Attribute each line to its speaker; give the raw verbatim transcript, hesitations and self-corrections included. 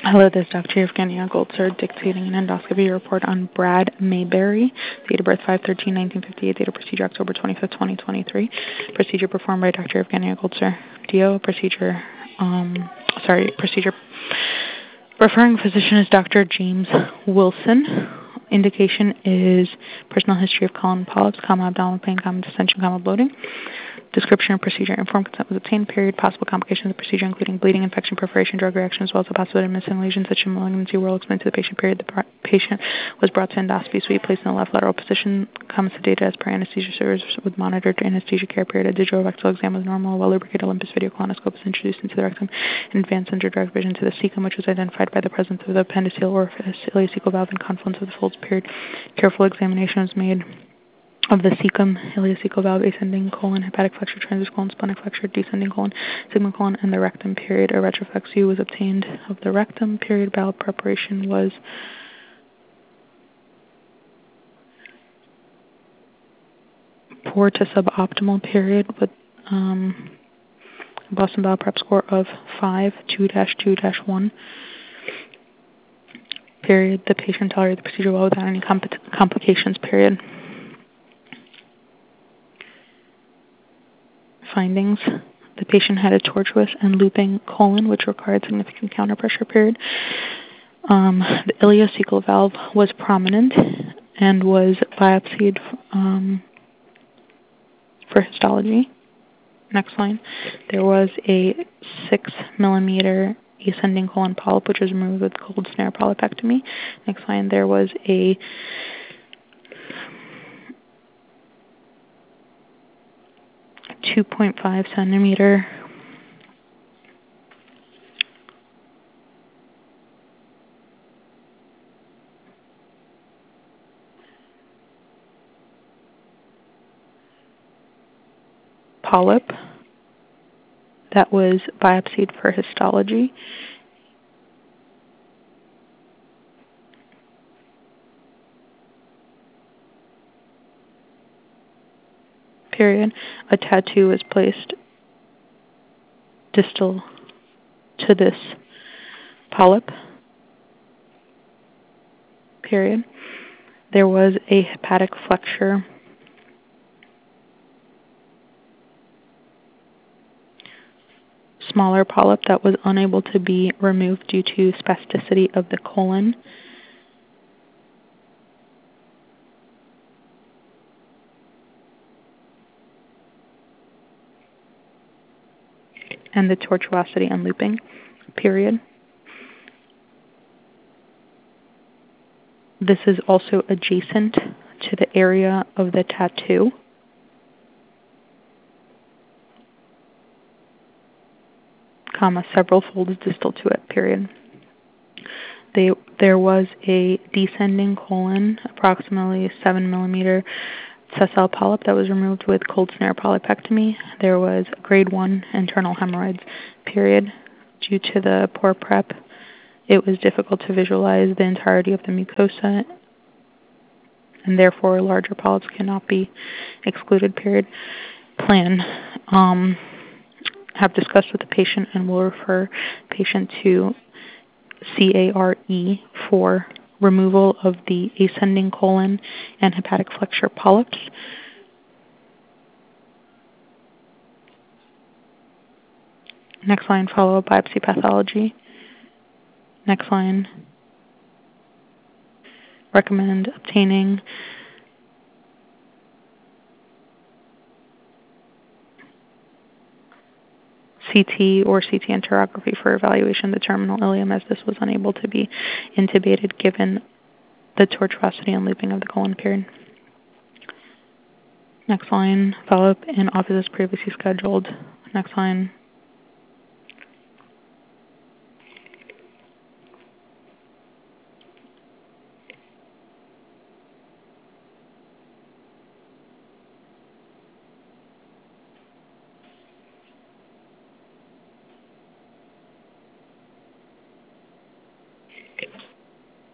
Speaker 1: Hello, this is Doctor Evgenia Goldser dictating an endoscopy report on Brad Mayberry, date of birth five thirteen nineteen fifty-eight, date of procedure October twenty-fifth, twenty twenty-three. Procedure performed by Doctor Evgenia Goldser. D O, procedure, um, sorry, procedure. Referring physician is Doctor James Wilson. Indication is personal history of colon polyps, common abdominal pain, common distension, common bloating. Description of procedure. Informed consent was obtained. Period. Possible complications of the procedure, including bleeding, infection, perforation, drug reaction, as well as the possibility of missing lesions such as malignancy, were all explained to the patient. Period. The patient was brought to endoscopy suite, placed in the left lateral position, comes sedated as per anesthesia service with monitored anesthesia care. Period. A digital rectal exam was normal. A well-lubricated Olympus video colonoscope was introduced into the rectum and advanced under direct vision to the cecum, which was identified by the presence of the appendiceal orifice, ileocecal valve, and confluence of the folds. Period. Careful examination was made of the cecum, ileocecal valve, ascending colon, hepatic flexure, transverse colon, splenic flexure, descending colon, sigmoid colon, and the rectum. Period. A retroflex view was obtained of the rectum. Period. Bowel preparation was poor to suboptimal. Period. With um, Boston Bowel Prep score of five, two dash two dash one. Period. The patient tolerated the procedure well without any compl complications. Period. Findings. The patient had a tortuous and looping colon, which required significant counterpressure. Period. Um, the ileocecal valve was prominent and was biopsied um, for histology. Next line. There was a six millimeter ascending colon polyp, which was removed with cold snare polypectomy. Next line. There was a two point five centimeter polyp that was biopsied for histology. Period. A tattoo was placed distal to this polyp. Period. There was a hepatic flexure smaller polyp that was unable to be removed due to spasticity of the colon. And the tortuosity and looping. Period. This is also adjacent to the area of the tattoo. Comma, several folds distal to it. Period. They, there was a descending colon, approximately seven millimeter sessile polyp that was removed with cold snare polypectomy. There was grade one internal hemorrhoids. Period. Due to the poor prep, it was difficult to visualize the entirety of the mucosa, and therefore larger polyps cannot be excluded. Period. Plan. Um, have discussed with the patient and will refer patient to C A R E for removal of the ascending colon and hepatic flexure polyps. Next line, follow-up biopsy pathology. Next line, recommend obtaining C T or C T enterography for evaluation of the terminal ileum, as this was unable to be intubated given the tortuosity and looping of the colon. Period. Next line, follow-up in office as previously scheduled. Next line,